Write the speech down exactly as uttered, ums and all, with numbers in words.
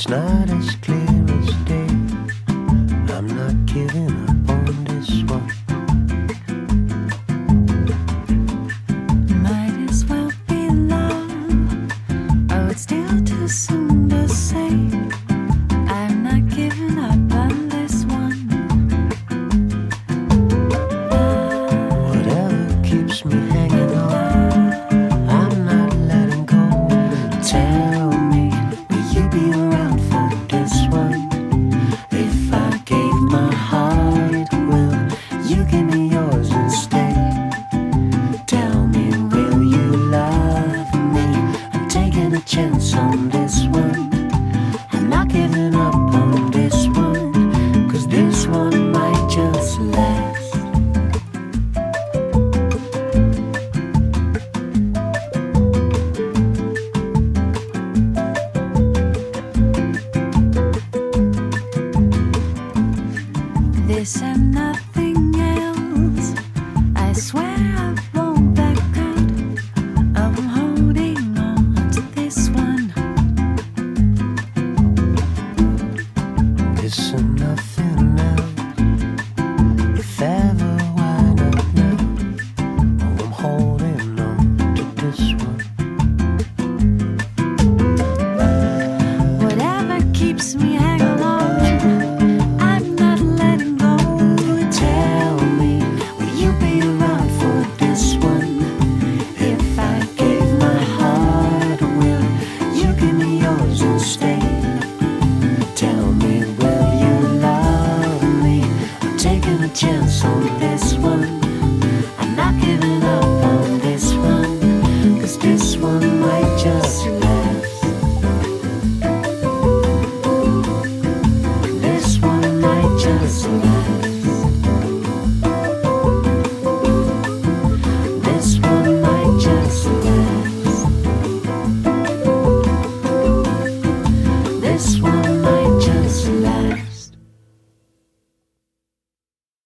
not as clear as day. I'm not giving up on this one. Might as well be love. Oh, it's still too soon to say. I'm not giving up on this one. Whatever keeps me hanging on, I'm not letting go. Tell me, will you be around for this one? If I gave my heart, will you give me yours instead? Tell me, will you love me? I'm taking a chance on this one. I'm not giving up on this one, 'cause this one might just last. This and nothing else. I swear I won't back out. Oh, I'm holding on to this one. This and nothing else. If ever, why not now? Oh, I'm holding on to this one. Whatever keeps me hanging on, I'm not letting go. Tell me, will you be around for this one? If I gave my heart, will you give me yours instead? Tell me, will you love me? I'm taking a chance on this one. I'm not giving up